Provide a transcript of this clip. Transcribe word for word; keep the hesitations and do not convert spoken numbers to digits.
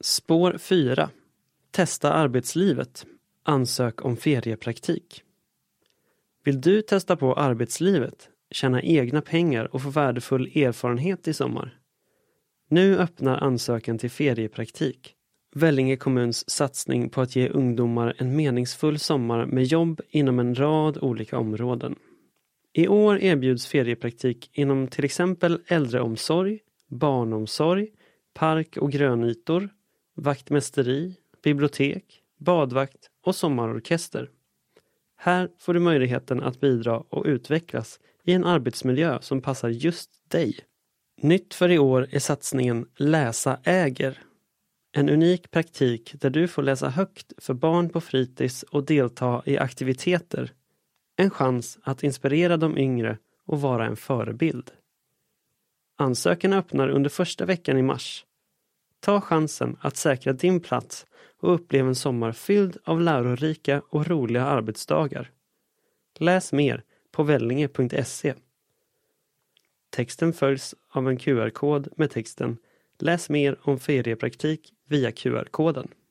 Spår fyra. Testa arbetslivet. Ansök om feriepraktik. Vill du testa på arbetslivet, tjäna egna pengar och få värdefull erfarenhet i sommar? Nu öppnar ansökan till feriepraktik. Vellinge kommuns satsning på att ge ungdomar en meningsfull sommar med jobb inom en rad olika områden. I år erbjuds feriepraktik inom till exempel äldreomsorg, barnomsorg, park- och grönytor, vaktmästeri, bibliotek, badvakt och sommarorkester. Här får du möjligheten att bidra och utvecklas i en arbetsmiljö som passar just dig. Nytt för i år är satsningen Läsa äger. En unik praktik där du får läsa högt för barn på fritids och delta i aktiviteter. En chans att inspirera de yngre och vara en förebild. Ansökan öppnar under första veckan i mars. Ta chansen att säkra din plats och uppleva en sommar fylld av lärorika och roliga arbetsdagar. Läs mer på vellinge punkt se. Texten följs av en Q R-kod med texten Läs mer om feriepraktik via Q R-koden.